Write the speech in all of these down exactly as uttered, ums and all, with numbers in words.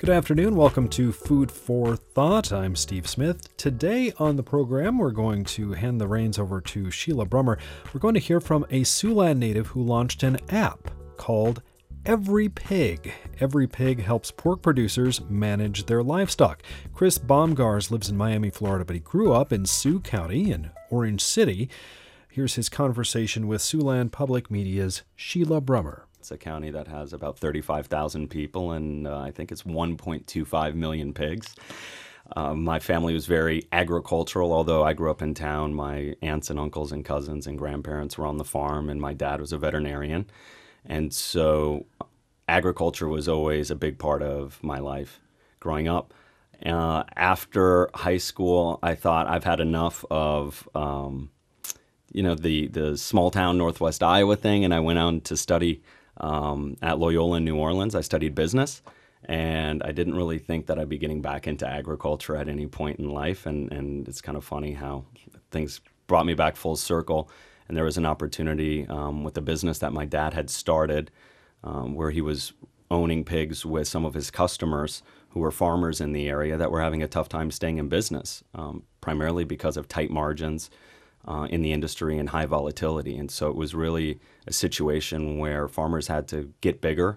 Good afternoon. Welcome to Food for Thought. I'm Steve Smith. Today on the program, we're going to hand the reins over to Sheila Brummer. We're going to hear from a Siouxland native who launched an app called Every Pig. Every Pig helps pork producers manage their livestock. Chris Baumgars lives in Miami, Florida, but he grew up in Sioux County in Orange City. Here's his conversation with Siouxland Public Media's Sheila Brummer. It's a county that has about thirty-five thousand people, and uh, I think it's one point two five million pigs. Uh, my family was very agricultural, although I grew up in town. My aunts and uncles and cousins and grandparents were on the farm, and my dad was a veterinarian. And so agriculture was always a big part of my life growing up. Uh, after high school, I thought I've had enough of um, you know, the, the small town Northwest Iowa thing, and I went on to study Um, at Loyola in New Orleans. I studied business, and I didn't really think that I'd be getting back into agriculture at any point in life. And, and it's kind of funny how things brought me back full circle. And there was an opportunity um, with a business that my dad had started um, where he was owning pigs with some of his customers who were farmers in the area that were having a tough time staying in business, um, primarily because of tight margins Uh, in the industry and high volatility. And so it was really a situation where farmers had to get bigger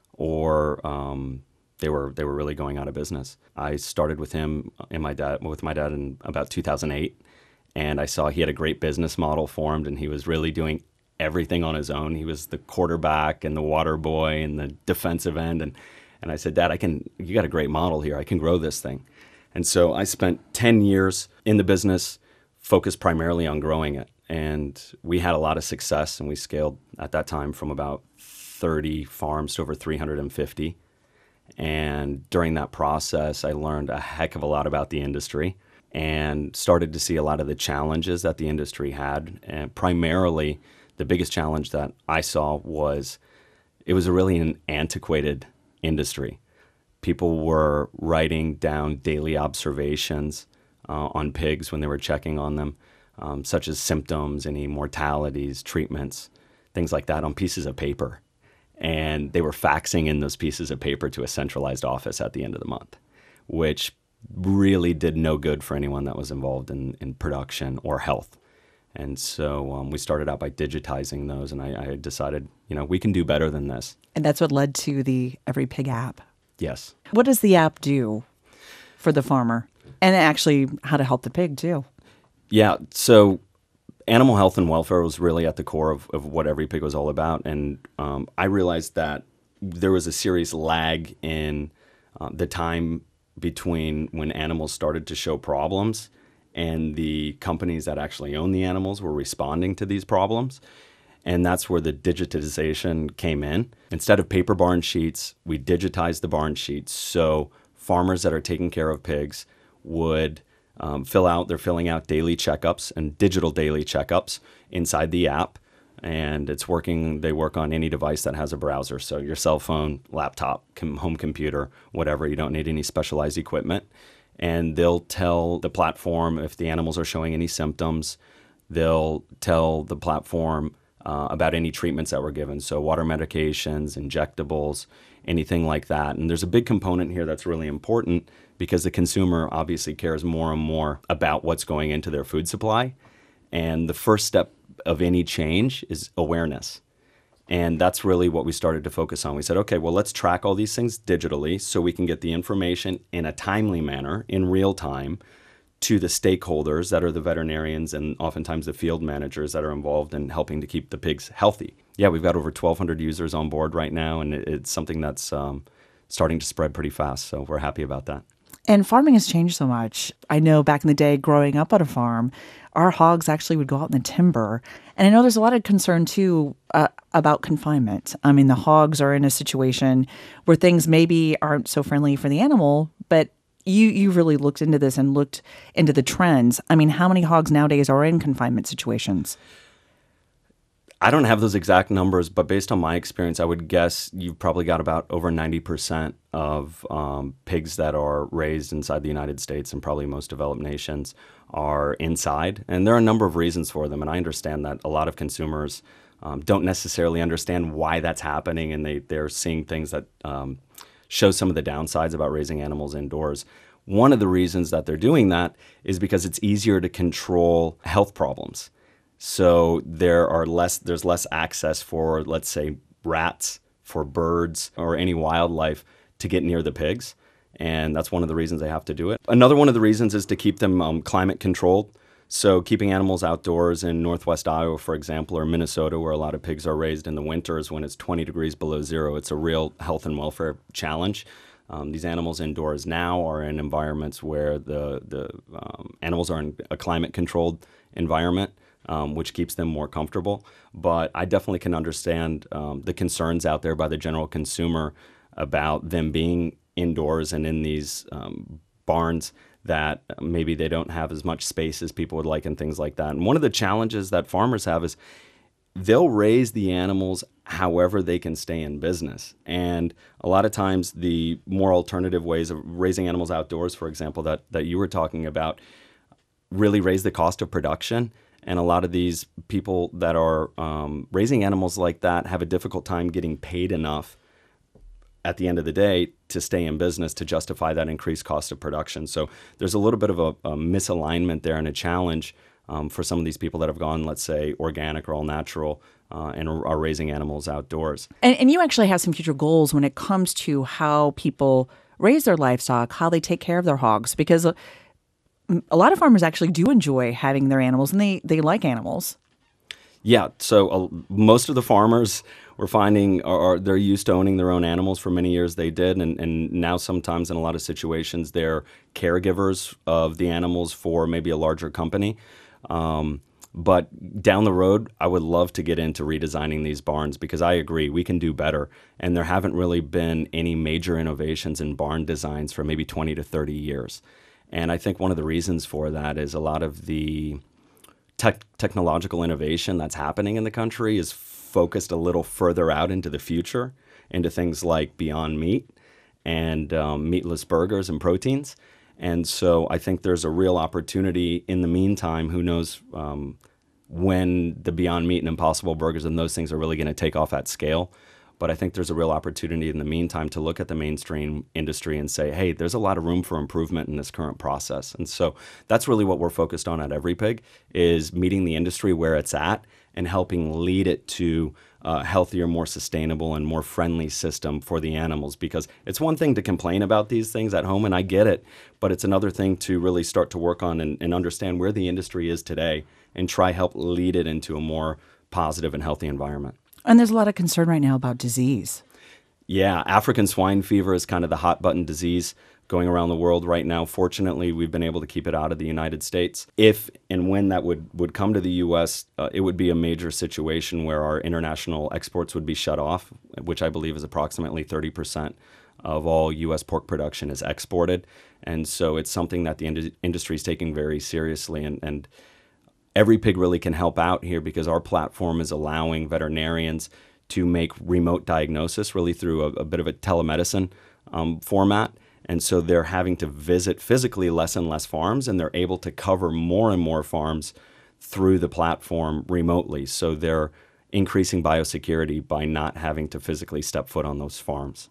or um, they were they were really going out of business. I started with him and my dad with my dad in about two thousand eight, and I saw he had a great business model formed, and he was really doing everything on his own. He was the quarterback and the water boy and the defensive end. And, and I said, Dad, I can you got a great model here. I can grow this thing. And so I spent ten years in the business, focused primarily on growing it. And we had a lot of success, and we scaled at that time from about thirty farms to over three hundred fifty. And during that process, I learned a heck of a lot about the industry and started to see a lot of the challenges that the industry had. And primarily, the biggest challenge that I saw was it was a really an antiquated industry. People were writing down daily observations Uh, on pigs when they were checking on them, um, such as symptoms, any mortalities, treatments, things like that on pieces of paper. And they were faxing in those pieces of paper to a centralized office at the end of the month, which really did no good for anyone that was involved in, in production or health. And so um, we started out by digitizing those, and I, I decided, you know, we can do better than this. And that's what led to the Every Pig app. Yes. What does the app do for the farmer? And actually how to help the pig, too. Yeah, so animal health and welfare was really at the core of, of what Every Pig was all about. And um, I realized that there was a serious lag in uh, the time between when animals started to show problems and the companies that actually own the animals were responding to these problems. And that's where the digitization came in. Instead of paper barn sheets, we digitized the barn sheets. So farmers that are taking care of pigs would um, fill out, they're filling out daily checkups and digital daily checkups inside the app. And it's working, they work on any device that has a browser. So your cell phone, laptop, com- home computer, whatever, you don't need any specialized equipment. And they'll tell the platform if the animals are showing any symptoms. They'll tell the platform uh, about any treatments that were given. So water medications, injectables, anything like that. And there's a big component here that's really important because the consumer obviously cares more and more about what's going into their food supply. And the first step of any change is awareness. And that's really what we started to focus on. We said, okay, well, let's track all these things digitally so we can get the information in a timely manner, in real time, to the stakeholders that are the veterinarians and oftentimes the field managers that are involved in helping to keep the pigs healthy. Yeah, we've got over twelve hundred users on board right now, and it's something that's um, starting to spread pretty fast. So we're happy about that. And farming has changed so much. I know back in the day, growing up on a farm, our hogs actually would go out in the timber. And I know there's a lot of concern, too, uh, about confinement. I mean, the hogs are in a situation where things maybe aren't so friendly for the animal, but you you really looked into this and looked into the trends. I mean, how many hogs nowadays are in confinement situations? I don't have those exact numbers, but based on my experience, I would guess you've probably got about over ninety percent of um, pigs that are raised inside the United States and probably most developed nations are inside. And there are a number of reasons for them. And I understand that a lot of consumers um, don't necessarily understand why that's happening, and they, they're seeing things that um, shows some of the downsides about raising animals indoors. One of the reasons that they're doing that is because it's easier to control health problems. So there are less, there's less access for, let's say, rats, for birds, or any wildlife to get near the pigs. And that's one of the reasons they have to do it. Another one of the reasons is to keep them um, climate controlled. So keeping animals outdoors in northwest Iowa, for example, or Minnesota, where a lot of pigs are raised in the winters when it's twenty degrees below zero, it's a real health and welfare challenge. Um, these animals indoors now are in environments where the, the um, animals are in a climate-controlled environment, um, which keeps them more comfortable. But I definitely can understand um, the concerns out there by the general consumer about them being indoors and in these um, barns that maybe they don't have as much space as people would like and things like that. And one of the challenges that farmers have is they'll raise the animals however they can stay in business. And a lot of times the more alternative ways of raising animals outdoors, for example, that, that you were talking about, really raise the cost of production. And a lot of these people that are um, raising animals like that have a difficult time getting paid enough at the end of the day to stay in business to justify that increased cost of production. So there's a little bit of a, a misalignment there and a challenge um, for some of these people that have gone, let's say, organic or all natural uh, and are, are raising animals outdoors. And, and you actually have some future goals when it comes to how people raise their livestock, how they take care of their hogs, because a, a lot of farmers actually do enjoy having their animals and they, they like animals. Yeah, so uh, most of the farmers we're finding are, are they're used to owning their own animals. For many years they did, and, and now sometimes in a lot of situations they're caregivers of the animals for maybe a larger company. Um, but down the road, I would love to get into redesigning these barns because I agree we can do better. And there haven't really been any major innovations in barn designs for maybe twenty to thirty years. And I think one of the reasons for that is a lot of the Tech, technological innovation that's happening in the country is focused a little further out into the future, into things like Beyond Meat and um, meatless burgers and proteins. And so I think there's a real opportunity in the meantime. Who knows um, when the Beyond Meat and Impossible Burgers and those things are really going to take off at scale. But I think there's a real opportunity in the meantime to look at the mainstream industry and say, hey, there's a lot of room for improvement in this current process. And so that's really what we're focused on at EveryPig, is meeting the industry where it's at and helping lead it to a healthier, more sustainable, and more friendly system for the animals. Because it's one thing to complain about these things at home, and I get it, but it's another thing to really start to work on and, and understand where the industry is today and try help lead it into a more positive and healthy environment. And there's a lot of concern right now about disease. Yeah, African swine fever is kind of the hot button disease going around the world right now. Fortunately, we've been able to keep it out of the United States. If and when that would, would come to the U S, uh, it would be a major situation where our international exports would be shut off, which I believe is approximately thirty percent of all U S pork production is exported. And so it's something that the ind- industry is taking very seriously. And, and EveryPig really can help out here because our platform is allowing veterinarians to make remote diagnosis really through a, a bit of a telemedicine um, format. And so they're having to visit physically less and less farms, and they're able to cover more and more farms through the platform remotely. So they're increasing biosecurity by not having to physically step foot on those farms.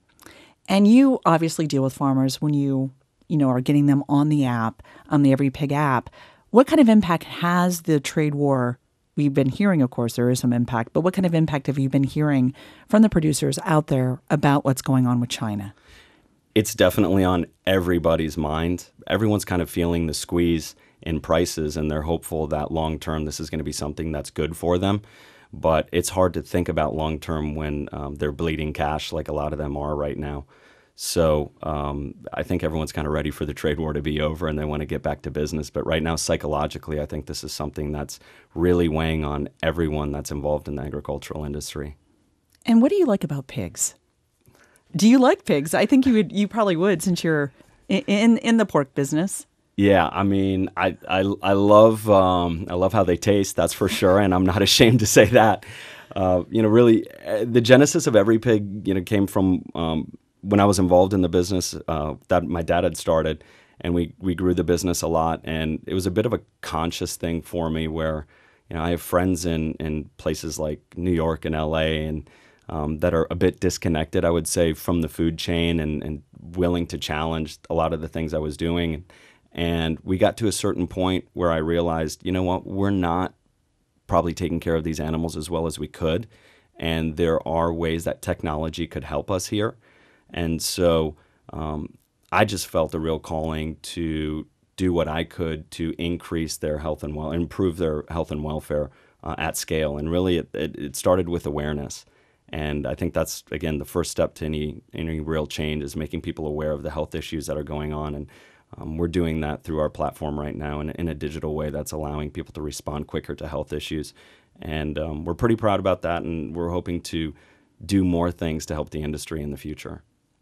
And you obviously deal with farmers when you, you know, are getting them on the app, on the EveryPig app. What kind of impact has the trade war? We've been hearing, of course, there is some impact, but what kind of impact have you been hearing from the producers out there about what's going on with China? It's definitely on everybody's mind. Everyone's kind of feeling the squeeze in prices, and they're hopeful that long-term this is going to be something that's good for them. But it's hard to think about long-term when um, they're bleeding cash like a lot of them are right now. So um, I think everyone's kind of ready for the trade war to be over and they want to get back to business. But right now, psychologically, I think this is something that's really weighing on everyone that's involved in the agricultural industry. And what do you like about pigs? Do you like pigs? I think you would. You probably would, since you're in in the pork business. Yeah, I mean, I I, I love um, I love how they taste. That's for sure, and I'm not ashamed to say that. Uh, you know, really, uh, the genesis of EveryPig, you know, came from um, when I was involved in the business uh, that my dad had started, and we, we grew the business a lot. And it was a bit of a conscious thing for me where, you know, I have friends in, in places like New York and L A and um, that are a bit disconnected, I would say, from the food chain and, and willing to challenge a lot of the things I was doing. And we got to a certain point where I realized, you know what, we're not probably taking care of these animals as well as we could. And there are ways that technology could help us here. And so um, I just felt a real calling to do what I could to increase their health and well, improve their health and welfare uh, at scale. And really, it, it, it started with awareness. And I think that's, again, the first step to any any real change is making people aware of the health issues that are going on. And um, we're doing that through our platform right now in, in a digital way that's allowing people to respond quicker to health issues. And um, we're pretty proud about that, and we're hoping to do more things to help the industry in the future.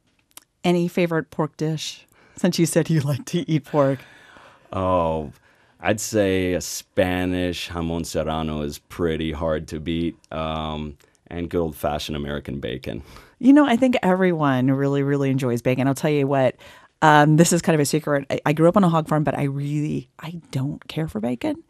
Any favorite pork dish, since you said you like to eat pork? Oh, I'd say a Spanish jamon serrano is pretty hard to beat, um, and good old-fashioned American bacon. You know, I think everyone really, really enjoys bacon. I'll tell you what, um, this is kind of a secret. I, I grew up on a hog farm, but I really, I don't care for bacon.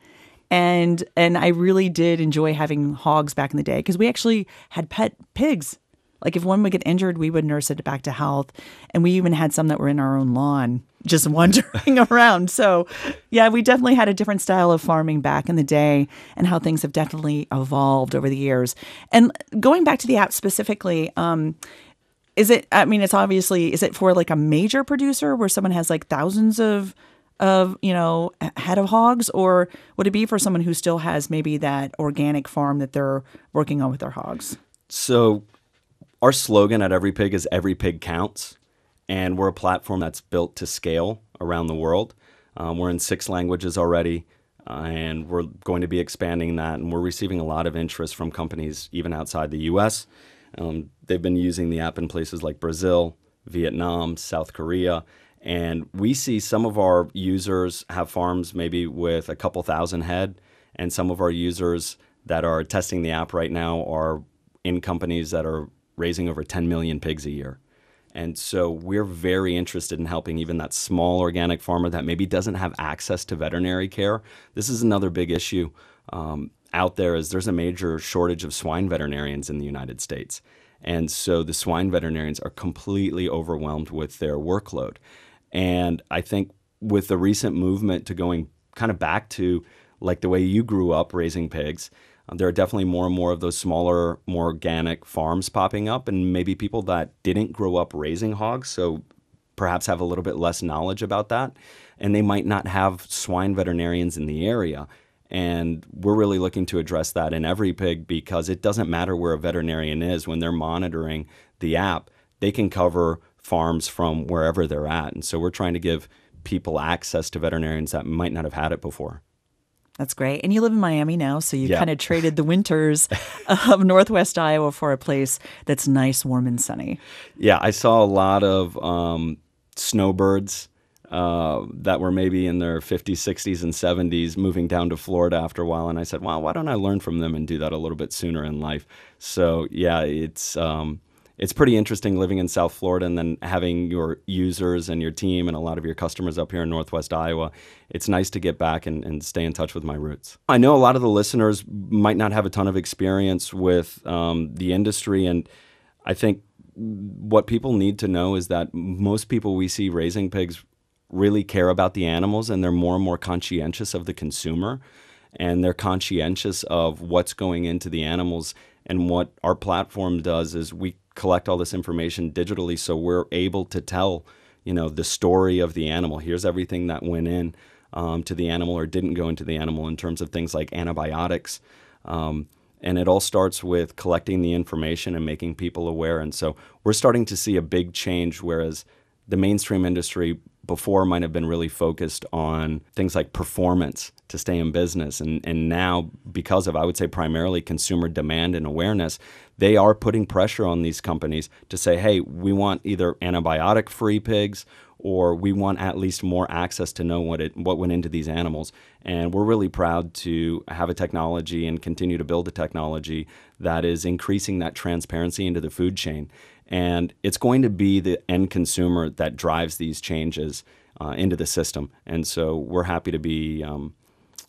And and I really did enjoy having hogs back in the day because we actually had pet pigs. Like if one would get injured, we would nurse it back to health. And we even had some that were in our own lawn just wandering around. So yeah, we definitely had a different style of farming back in the day and how things have definitely evolved over the years. And going back to the app specifically, um, is it, I mean, it's obviously, is it for like a major producer where someone has like thousands of of, you know, head of hogs, or would it be for someone who still has maybe that organic farm that they're working on with their hogs? So our slogan at Every Pig is Every Pig Counts, and we're a platform that's built to scale around the world. Um, we're in six languages already, uh, and we're going to be expanding that, and we're receiving a lot of interest from companies even outside the U S. Um, they've been using the app in places like Brazil, Vietnam, South Korea. And we see some of our users have farms maybe with a couple thousand head, and some of our users that are testing the app right now are in companies that are raising over ten million pigs a year. And so we're very interested in helping even that small organic farmer that maybe doesn't have access to veterinary care. This is another big issue um, out there is there's a major shortage of swine veterinarians in the United States. And so the swine veterinarians are completely overwhelmed with their workload. And I think with the recent movement to going kind of back to like the way you grew up raising pigs, uh, there are definitely more and more of those smaller, more organic farms popping up, and maybe people that didn't grow up raising hogs, so perhaps have a little bit less knowledge about that, and they might not have swine veterinarians in the area. And we're really looking to address that in Every Pig because it doesn't matter where a veterinarian is. When they're monitoring the app, they can cover farms from wherever they're at. And so we're trying to give people access to veterinarians that might not have had it before. That's great. And you live in Miami now, so you Yeah. kind of traded the winters of Northwest Iowa for a place that's nice, warm, and sunny. Yeah, I saw a lot of um, snowbirds uh, that were maybe in their fifties, sixties, and seventies moving down to Florida after a while. And I said, wow, why don't I learn from them and do that a little bit sooner in life? So yeah, it's... Um, It's pretty interesting living in South Florida and then having your users and your team and a lot of your customers up here in Northwest Iowa. It's nice to get back and, and stay in touch with my roots. I know a lot of the listeners might not have a ton of experience with um, the industry, and I think what people need to know is that most people we see raising pigs really care about the animals, and they're more and more conscientious of the consumer, and they're conscientious of what's going into the animals. And what our platform does is we collect all this information digitally, so we're able to tell, you know, the story of the animal. Here's everything that went in um, to the animal or didn't go into the animal in terms of things like antibiotics. Um, and it all starts with collecting the information and making people aware. And so we're starting to see a big change, whereas the mainstream industry before might have been really focused on things like performance to stay in business. And, and now, because of, I would say, primarily consumer demand and awareness, they are putting pressure on these companies to say, hey, we want either antibiotic-free pigs or we want at least more access to know what it what went into these animals. And we're really proud to have a technology and continue to build a technology that is increasing that transparency into the food chain. And it's going to be the end consumer that drives these changes uh, into the system. And so we're happy to be um,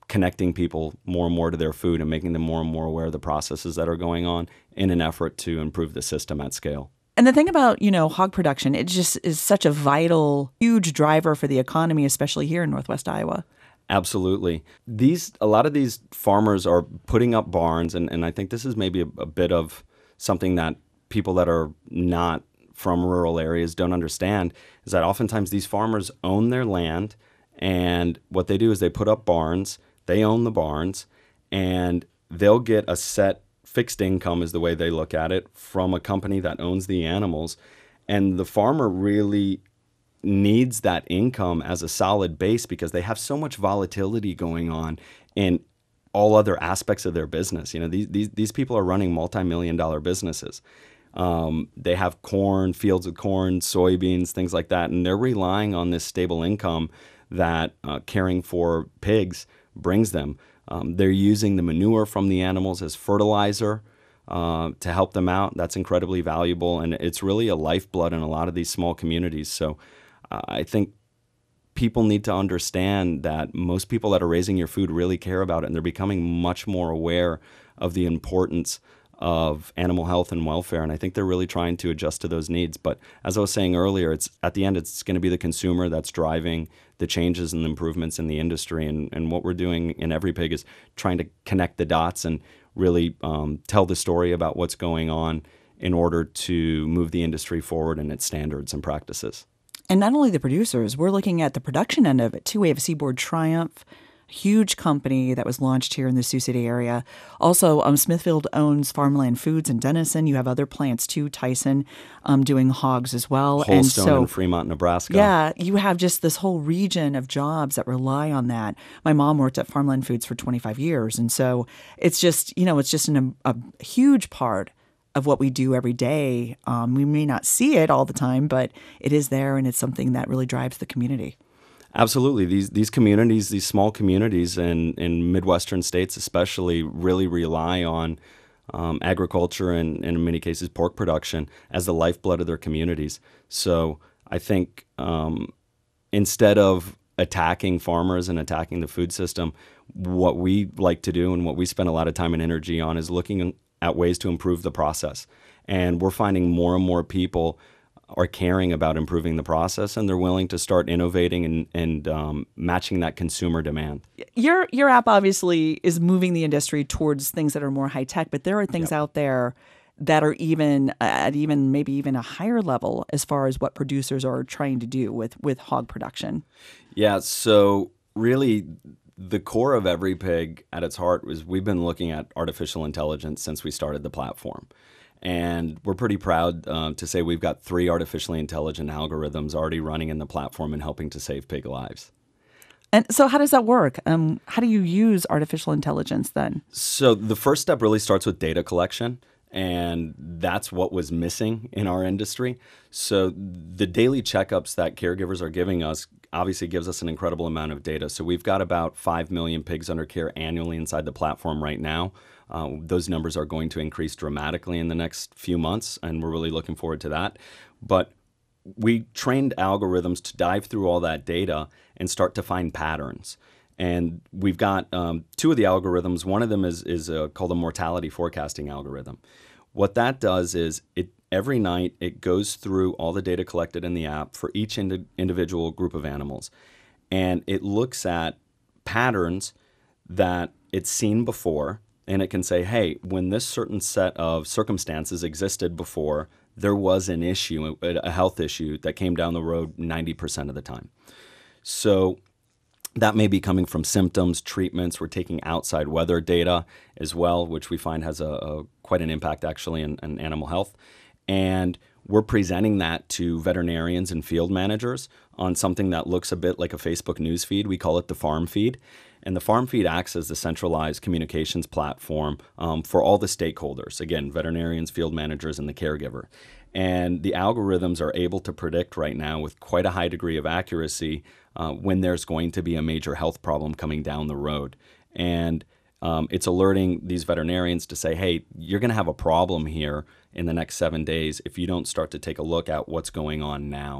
connecting people more and more to their food and making them more and more aware of the processes that are going on in an effort to improve the system at scale. And the thing about, you know, hog production, it just is such a vital, huge driver for the economy, especially here in Northwest Iowa. Absolutely. These a lot of these farmers are putting up barns, and, and I think this is maybe a, a bit of something that people that are not from rural areas don't understand, is that oftentimes these farmers own their land, and what they do is they put up barns, they own the barns, and they'll get a set fixed income is the way they look at it from a company that owns the animals. And the farmer really needs that income as a solid base because they have so much volatility going on in all other aspects of their business. You know, these these, these people are running multi-million dollar businesses. Um, they have corn, fields of corn, soybeans, things like that, and they're relying on this stable income that uh, caring for pigs brings them. Um, they're using the manure from the animals as fertilizer uh, to help them out. That's incredibly valuable, and it's really a lifeblood in a lot of these small communities. So uh, I think people need to understand that most people that are raising your food really care about it, and they're becoming much more aware of the importance of animal health and welfare, and I think they're really trying to adjust to those needs. But as I was saying earlier, it's at the end, it's going to be the consumer that's driving the changes and the improvements in the industry, and, and what we're doing in Every Pig is trying to connect the dots and really um, tell the story about what's going on in order to move the industry forward in its standards and practices. And not only the producers, we're looking at the production end of it too. We have Seaboard Triumph, huge company that was launched here in the Sioux City area. Also, um, Smithfield owns Farmland Foods in Denison. You have other plants too, Tyson um, doing hogs as well. Holstone and so, in Fremont, Nebraska. Yeah, you have just this whole region of jobs that rely on that. My mom worked at Farmland Foods for twenty-five years. And so it's just, you know, it's just an, a, a huge part of what we do every day. Um, we may not see it all the time, but it is there, and it's something that really drives the community. Absolutely. These these communities, these small communities in, in Midwestern states especially, really rely on um, agriculture and, and in many cases pork production as the lifeblood of their communities. So I think um, instead of attacking farmers and attacking the food system, what we like to do and what we spend a lot of time and energy on is looking at ways to improve the process. And we're finding more and more people are caring about improving the process, and they're willing to start innovating and, and um, matching that consumer demand. Your your app obviously is moving the industry towards things that are more high tech, but there are things yep. out there that are even at even maybe even a higher level as far as what producers are trying to do with, with hog production. Yeah, so really the core of Every Pig at its heart was we've been looking at artificial intelligence since we started the platform. And we're pretty proud uh, to say we've got three artificially intelligent algorithms already running in the platform and helping to save pig lives. And so how does that work? Um, how do you use artificial intelligence then? So the first step really starts with data collection, and that's what was missing in our industry. So the daily checkups that caregivers are giving us obviously gives us an incredible amount of data. So we've got about five million pigs under care annually inside the platform right now. Uh, those numbers are going to increase dramatically in the next few months, and we're really looking forward to that. But we trained algorithms to dive through all that data and start to find patterns. And we've got um, two of the algorithms. One of them is, is uh, called a mortality forecasting algorithm. What that does is it every night it goes through all the data collected in the app for each indi- individual group of animals, and it looks at patterns that it's seen before. And it can say, hey, when this certain set of circumstances existed before, there was an issue, a health issue that came down the road ninety percent of the time. So that may be coming from symptoms, treatments. We're taking outside weather data as well, which we find has a, a quite an impact actually in, in animal health. And we're presenting that to veterinarians and field managers on something that looks a bit like a Facebook news feed. We call it the Farm Feed. And the Farm Feed acts as the centralized communications platform um, for all the stakeholders, again, veterinarians, field managers, and the caregiver. And the algorithms are able to predict right now with quite a high degree of accuracy uh, when there's going to be a major health problem coming down the road. And um, it's alerting these veterinarians to say, hey, you're going to have a problem here in the next seven days if you don't start to take a look at what's going on now.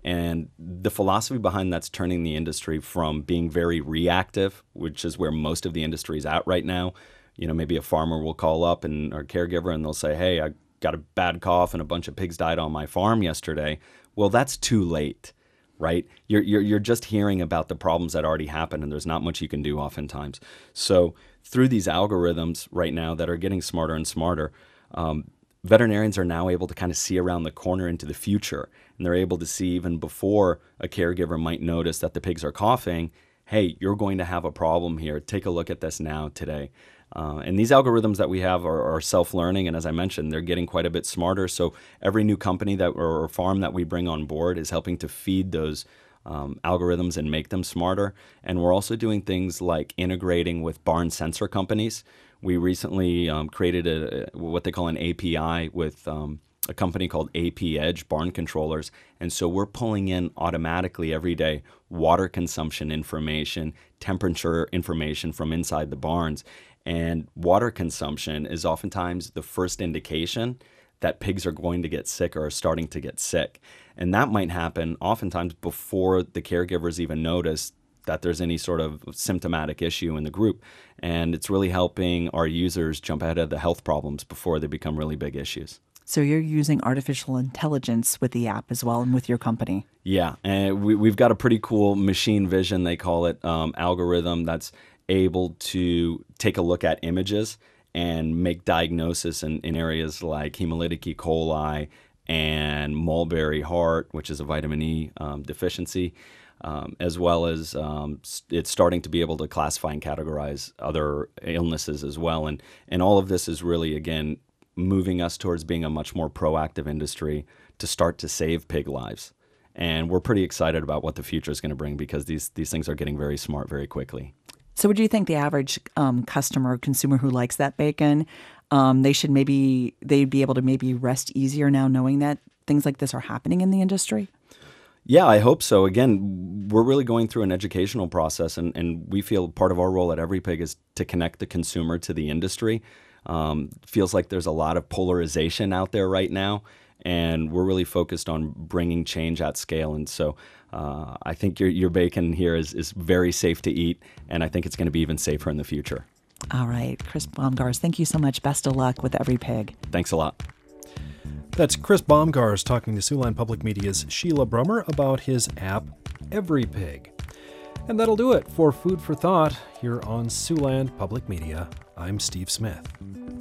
And the philosophy behind that's turning the industry from being very reactive, which is where most of the industry is at right now. You know, maybe a farmer will call up and or caregiver and they'll say, hey, I got a bad cough and a bunch of pigs died on my farm yesterday. Well, that's too late, right? You're, you're, you're just hearing about the problems that already happened, and there's not much you can do oftentimes. So through these algorithms right now that are getting smarter and smarter, um, veterinarians are now able to kind of see around the corner into the future, and they're able to see even before a caregiver might notice that the pigs are coughing, hey, you're going to have a problem here. Take a look at this now today. Uh, and these algorithms that we have are, are self-learning, and as I mentioned, they're getting quite a bit smarter. So every new company that or farm that we bring on board is helping to feed those um, algorithms and make them smarter. And we're also doing things like integrating with barn sensor companies. We recently um, created a, what they call an A P I with um, a company called A P Edge Barn Controllers. And so we're pulling in automatically every day water consumption information, temperature information from inside the barns. And water consumption is oftentimes the first indication that pigs are going to get sick or are starting to get sick. And that might happen oftentimes before the caregivers even notice that there's any sort of symptomatic issue in the group. And it's really helping our users jump ahead of the health problems before they become really big issues. So you're using artificial intelligence with the app as well and with your company. Yeah, and we, we've got a pretty cool machine vision, they call it, um, algorithm that's able to take a look at images and make diagnosis in, in areas like hemolytic E. coli and mulberry heart, which is a vitamin E um, deficiency, um, as well as um, it's starting to be able to classify and categorize other illnesses as well. And, and all of this is really, again, moving us towards being a much more proactive industry to start to save pig lives. And we're pretty excited about what the future is going to bring because these, these things are getting very smart very quickly. So would you think the average um, customer, consumer who likes that bacon, um, they should maybe, they'd be able to maybe rest easier now knowing that things like this are happening in the industry? Yeah, I hope so. Again, we're really going through an educational process, and, and we feel part of our role at EveryPig is to connect the consumer to the industry. Um, feels like there's a lot of polarization out there right now, and we're really focused on bringing change at scale. And so uh, I think your your bacon here is, is very safe to eat, and I think it's going to be even safer in the future. All right. Chris Baumgars, thank you so much. Best of luck with EveryPig. Thanks a lot. That's Chris Baumgars talking to Siouxland Public Media's Sheila Brummer about his app, EveryPig. And that'll do it for Food for Thought here on Siouxland Public Media. I'm Steve Smith.